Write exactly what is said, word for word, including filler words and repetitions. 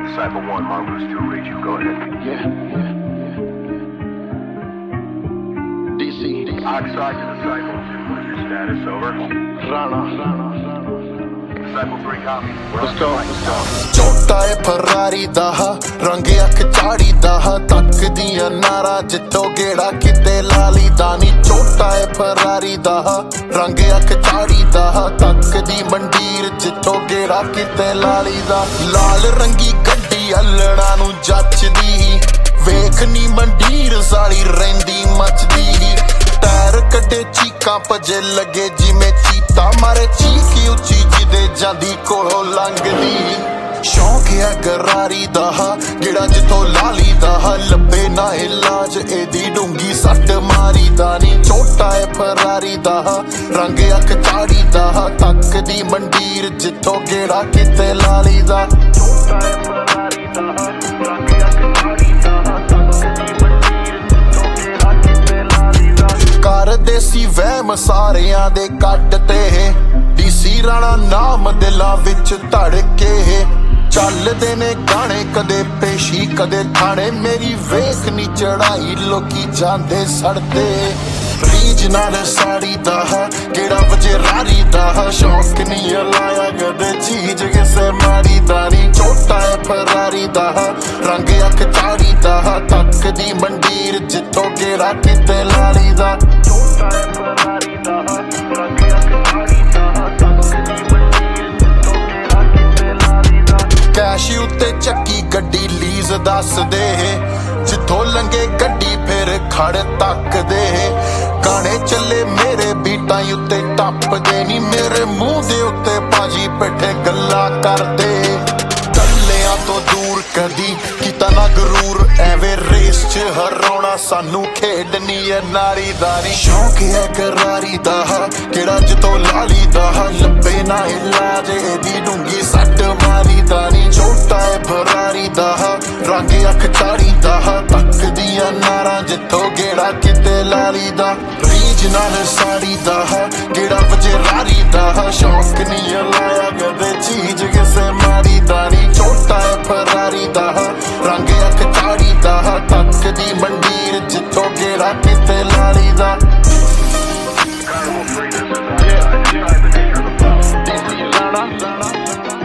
Disciple one, Mongoose two, read you. Go ahead. Yeah, yeah, yeah. D C. Oxide to Disciple two, what's your status? Over. Rana, Rana, Rana. Disciple three, copy. We're Let's on go, strike. let's go. ਛੋਟਾ ਏ Ferrari ਦਾ ਰੰਗ ਅੱਖ ਝਾੜੀ ਦਾ ਤੱਕਦੀਆਂ ਨਾਰਾ ਜਿੱਤੋ ਗੇੜਾ ਕਿਤੇ ਲਾਲੀ ਦਾ ਨੀ ਛੋਟਾ ਏ Ferrari ਦਾ ਰੰਗ ਅੱਖ ਝਾੜੀ ਦਾ ਤੱਕਦੀ ਮੰਡੀਰ ਜਿੱਤੋ ਗੇੜਾ ਕਿਤੇ ਲਾਲੀ ਦਾ ਲਾਲ ਰੰਗੀ ਗੱਡੀ ਅਲੜਾ ਨੂੰ ਜੱਚਦੀ ਵੇਖ ਨੀ ਮੰਡੀਰ ਸਾਲੀ ਰਹਿੰਦੀ ਮੱਚਦੀ ਟਾਇਰ ਕੱਢੇ ਚੀਕਾਂ ਭਜੇ ਲੱਗੇ ਜਿਵੇਂ ਚੀਤਾ ਮਾਰੇ ਚੀਕੀ ਉੱਚੀ ਜਿਹਦੇ ਜਾਂਦੀ ਕੋਲੋਂ ਲੰਘਦੀ ਸ਼ੌਂਕ ਹੈ ਗਰਾਰੀ ਦਾ ਜਿਹੜਾ ਜਿੱਥੋਂ ਲਾਲੀ ਦਾ ਲੱਭੇ ਨਾ ਇਲਾਜ ਇਹਦੀ ਡੂੰਗੀ ਸੱਟ ਮਾਰੀ ਦਾ ਨੀ ਛੋਟਾ ਏ ਫਰਾਰੀ ਦਾ ਰੰਗ ਅੱਖ ਝਾੜੀ ਦਾ ਤੱਕਦੀ ਮੰਡੀਰ ਜਿੱਥੋਂ ਗੇੜਾ ਕਿਤੇ ਲਾਲੀ ਦਾ ਛੋਟਾ ਏ ਫਰਾਰੀ ਦਾ ਰੰਗ ਅੱਖ ਝਾੜੀ ਦਾ ਤੱਕਦੀ ਮੰਡੀਰ ਜਿੱਥੋਂ ਗੇੜਾ ਕਿਤੇ ਲਾਲੀ ਦਾ ਕਰਦੇ ਸੀ ਵਹਿਮ ਸਾਰਿਆਂ ਦੇ ਕੱਟ ਤੇ ਡੀਸੀ ਰਾਣਾ ਨਾਮ ਦਿਲਾਂ ਵਿੱਚ ਧੜਕੇ ਚੱਲਦੇ ਨੇ ਗਾਣੇ ਕਦੇ ਪੇਸ਼ੀ ਕਦੇ ਥਾਣੇ ਮੇਰੀ ਵੇਖ ਨੀ ਚੜਾਈ ਲੋਕੀ ਜਾਂਦੇ ਸੜਦੇ ਰੀਜ ਨਾਲ ਸਾੜੀ ਦਾ ਕਿਹੜਾ ਵਜੇ ਰਾਰੀ ਦਾ ਸ਼ੌਕ ਨਹੀਂ ਲਾਇਆ ਕਦੇ ਚੀਜ਼ ਕਿਸੇ ਮਾੜੀ ਦਾ ਨੀ ਛੋਟਾ ਏ ਫਰਾਰੀ ਦਾ ਰੰਗ ਅੱਖ ਝਾੜੀ ਦਾ ਤੱਕਦੀ ਮੰਡੀਰ ਜਿੱਥੋਂ ਗੇੜਾ ਕਿਤੇ ਲਾਲੀ ਦਾ ਛੋਟਾ ਏ ਫਰਾਰੀ ਦਾ ਰੰਗ ਅੱਖ ਝਾੜੀ ਦਾ ਤੱਕਦੀ ਮੰਡੀਰ ਜਿੱਥੋਂ ਗੇੜਾ ਕਿਤੇ ਲਾਲੀ ਦਾ ਕੈਸ਼ ਉੱਤੇ ਚੱਕੀ ਗੱਡੀ ਲੀਜ਼ ਦੱਸਦੇ ਜਿੱਥੋਂ ਲੰਗੇ ਗੱਡੀ ਫਿਰ ਖੜ ਤੱਕਦੇ ਗਾਣੇ ਚੱਲੇ ਮੇਰੇ ਬੀਟਾਂ ਉੱਤੇ ਟੱਪਦੇ ਨੀ ਮੇਰੇ ਮੂੰਹ ਦੇ ਉੱਤੇ ਬਾਜੀ ਪਿੱਠੇ ਗੱਲਾਂ ਕਰਦੇ ਟੱਲਿਆਂ ਤੋਂ ਦੂਰ ਕਦੀ ਕੀਤਾ ਨਾ ਗਰੂਰ ਐਵੇਂ ਰੇਸ ਚ ਹਰਾਉਣਾ ਸਾਨੂੰ ਖੇਡਣੀ ਐ ਨਾਰੀ ਦਾ ਨੀ ਸ਼ੌਂਕ ਹੈ ਗਰਾਰੀ ਦਾ ਕਿਹੜਾ ਜਿੱਥੋਂ ਲਾਲੀ ਦਾ ਲੱਭੇ ਨਾ ਇਲਾਜ ਇਹਦੀ ਡੂੰਗੀ ਸੱਟ ਮਾਰੀ ਦਾ ਨੀ ਛੋਟਾ ਏ ਫਰਾਰੀ ਦਾ ਰੰਗ ਅੱਖ ਝਾੜੀ ਦਾ ਤੱਕਦੀਆਂ ਨਾਰਾਂ ਜਿੱਥੋਂ ਗੇੜਾ ਕਿਤੇ ਲਾਲੀ ਦਾ ਰੀਜ ਨਾਲ ਸਾੜੀ ਦਾ ਗੇੜਾ ਵਜੇ ਰਾਰੀ ਦਾ ਸ਼ੌਕ ਨਹੀਂ ਲਾਇਆ ਕਦੇ ਚੀਜ਼ ਕਿਸੇ ਮਾੜੀ ਦਾ ਨੀ ਛੋਟਾ ਏ ਫਰਾਰੀ ਦਾ ਰੰਗ ਅੱਖ ਝਾੜੀ ਦਾ ਤੱਕਦੀ ਮੰਡੀਰ ਜਿੱਥੋਂ ਗੇੜਾ ਕਿਤੇ ਲਾਲੀ ਦਾ Carnival three, this is Oxide. Describe the nature of the problem. D C, Rana, Rana.